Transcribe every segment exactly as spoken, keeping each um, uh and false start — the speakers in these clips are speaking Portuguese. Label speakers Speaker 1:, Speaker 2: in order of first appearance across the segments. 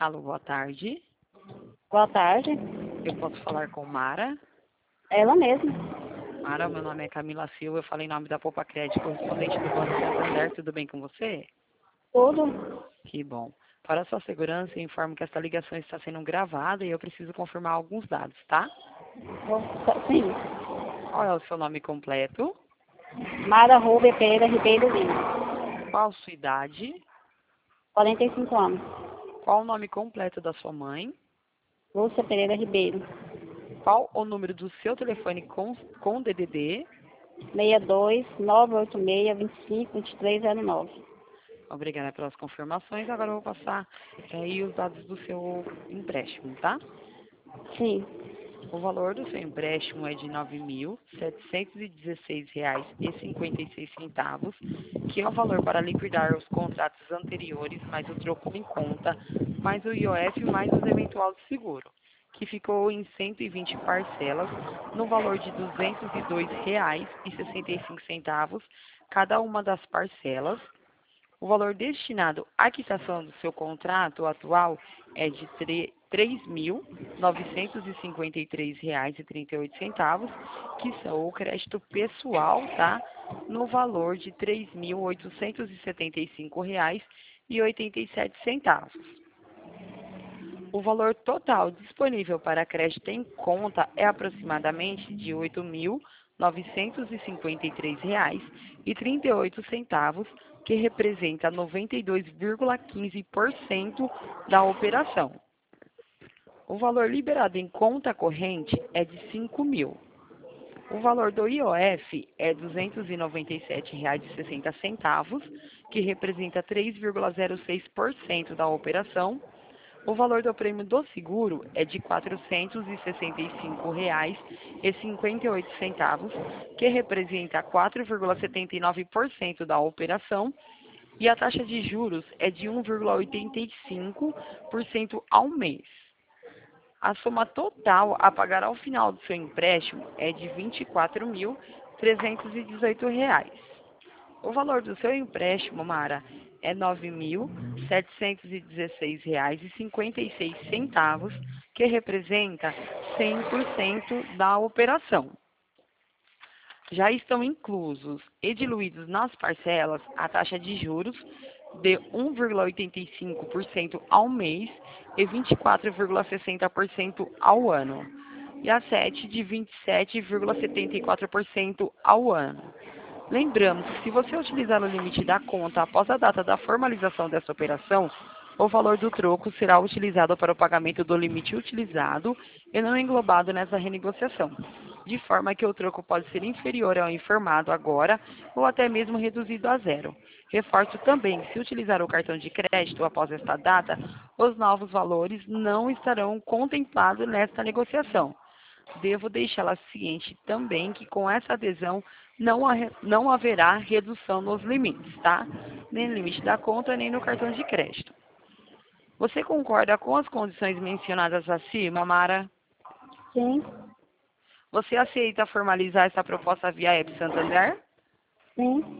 Speaker 1: Alô, boa tarde.
Speaker 2: Boa tarde.
Speaker 1: Eu posso falar com Mara?
Speaker 2: Ela mesma.
Speaker 1: Mara, meu nome é Camila Silva, eu falo em nome da Poupa Crédito, correspondente do Banco Santander. Tudo bem com você?
Speaker 2: Tudo.
Speaker 1: Que bom. Para sua segurança, eu informo que esta ligação está sendo gravada e eu preciso confirmar alguns dados, tá?
Speaker 2: Sim.
Speaker 1: Qual é o seu nome completo?
Speaker 2: Mara Rubia Pereira Ribeiro Lima.
Speaker 1: Qual a sua idade?
Speaker 2: quarenta e cinco anos.
Speaker 1: Qual o nome completo da sua mãe?
Speaker 2: Lúcia Pereira Ribeiro.
Speaker 1: Qual o número do seu telefone com, com D D D?
Speaker 2: seis dois nove oito seis dois cinco dois três zero nove.
Speaker 1: Obrigada pelas confirmações. Agora eu vou passar é, aí os dados do seu empréstimo, tá?
Speaker 2: Sim.
Speaker 1: O valor do seu empréstimo é de nove mil setecentos e dezesseis reais e cinquenta e seis centavos, que é o valor para liquidar os contratos anteriores, mais o troco em conta, mais o I O F, mais os eventual de seguro, que ficou em cento e vinte parcelas, no valor de duzentos e dois reais e sessenta e cinco centavos, cada uma das parcelas. O valor destinado à quitação do seu contrato atual é de três mil novecentos e cinquenta e três reais e trinta e oito centavos, que são o crédito pessoal, tá? No valor de três mil oitocentos e setenta e cinco reais e oitenta e sete centavos. O valor total disponível para crédito em conta é aproximadamente de oito mil novecentos e cinquenta e três reais e trinta e oito centavos, que representa noventa e dois vírgula quinze por cento da operação. O valor liberado em conta corrente é de cinco mil. O valor do I O F é duzentos e noventa e sete reais e sessenta centavos, que representa três vírgula zero seis por cento da operação. O valor do prêmio do seguro é de quatrocentos e sessenta e cinco reais e cinquenta e oito centavos, que representa quatro vírgula setenta e nove por cento da operação, e a taxa de juros é de um vírgula oitenta e cinco por cento ao mês. A soma total a pagar ao final do seu empréstimo é de vinte e quatro mil trezentos e dezoito reais. O valor do seu empréstimo, Mara, é nove mil setecentos e dezesseis reais e cinquenta e seis centavos, que representa cem por cento da operação. Já estão inclusos e diluídos nas parcelas a taxa de juros de um vírgula oitenta e cinco por cento ao mês e vinte e quatro vírgula sessenta por cento ao ano, e a sete de vinte e sete vírgula setenta e quatro por cento ao ano. Lembramos que se você utilizar o limite da conta após a data da formalização dessa operação, o valor do troco será utilizado para o pagamento do limite utilizado e não englobado nessa renegociação, de forma que o troco pode ser inferior ao informado agora ou até mesmo reduzido a zero. Reforço também que, se utilizar o cartão de crédito após esta data, os novos valores não estarão contemplados nesta negociação. Devo deixá-la ciente também que com essa adesão não, ha não haverá redução nos limites, tá? Nem no limite da conta, nem no cartão de crédito. Você concorda com as condições mencionadas acima, Mara?
Speaker 2: Sim.
Speaker 1: Você aceita formalizar essa proposta via App Santander?
Speaker 2: Sim.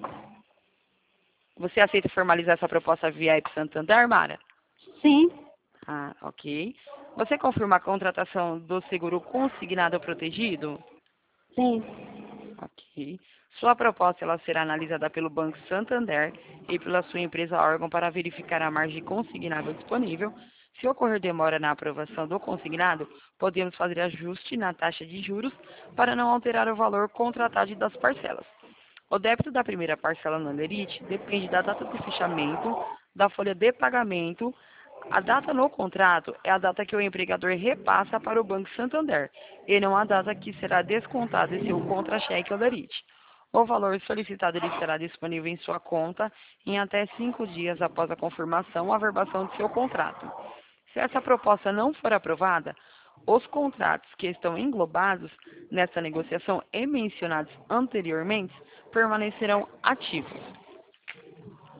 Speaker 1: Você aceita formalizar essa proposta via App Santander, Mara?
Speaker 2: Sim.
Speaker 1: Ah, ok. Você confirma a contratação do seguro consignado protegido?
Speaker 2: Sim.
Speaker 1: Ok. Sua proposta ela será analisada pelo Banco Santander e pela sua empresa órgão para verificar a margem consignada disponível. Se ocorrer demora na aprovação do consignado, podemos fazer ajuste na taxa de juros para não alterar o valor contratado das parcelas. O débito da primeira parcela no Lerite depende da data do fechamento da folha de pagamento. A data no contrato é a data que o empregador repassa para o Banco Santander, e não a data que será descontado em seu contra-cheque ou Lerite. O valor solicitado ele estará disponível em sua conta em até cinco dias após a confirmação ou averbação de seu contrato. Se essa proposta não for aprovada, os contratos que estão englobados nessa negociação e mencionados anteriormente permanecerão ativos.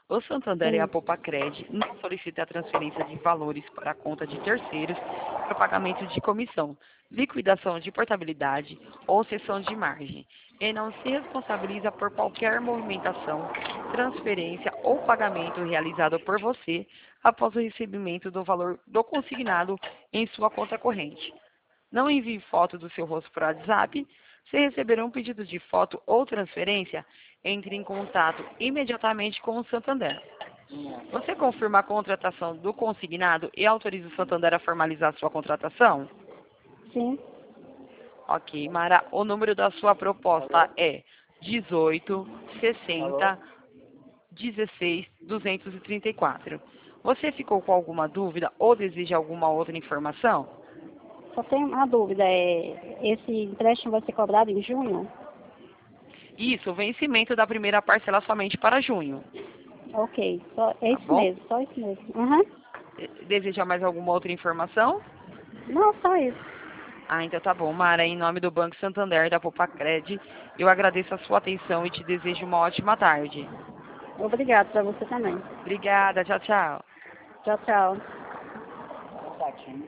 Speaker 1: O Santander e a
Speaker 2: Sim.
Speaker 1: Popacred não solicitam a transferência de valores para a conta de terceiros para pagamento de comissão, liquidação de portabilidade ou cessão de margem, e não se responsabiliza por qualquer movimentação, transferência ou pagamento realizado por você após o recebimento do valor do consignado em sua conta corrente. Não envie foto do seu rosto para o WhatsApp. Se receber um pedido de foto ou transferência, entre em contato imediatamente com o Santander. Você confirma a contratação do consignado e autoriza o Santander a formalizar sua contratação?
Speaker 2: Sim.
Speaker 1: Ok, Mara. O número da sua proposta é dezoito, sessenta, dezesseis, duzentos e trinta e quatro. Você ficou com alguma dúvida ou deseja alguma outra informação?
Speaker 2: Só tenho uma dúvida, é, esse empréstimo vai ser cobrado em junho?
Speaker 1: Isso, vencimento da primeira parcela somente para junho.
Speaker 2: Ok, só, é
Speaker 1: Tá
Speaker 2: isso
Speaker 1: bom?
Speaker 2: mesmo, só isso mesmo. Uhum.
Speaker 1: Deseja mais alguma outra informação?
Speaker 2: Não, só isso.
Speaker 1: Ah, então tá bom, Mara. Em nome do Banco Santander da Popacred, eu agradeço a sua atenção e te desejo uma ótima tarde.
Speaker 2: Obrigado para você também.
Speaker 1: Obrigada, tchau, tchau.
Speaker 2: Tchau, tchau.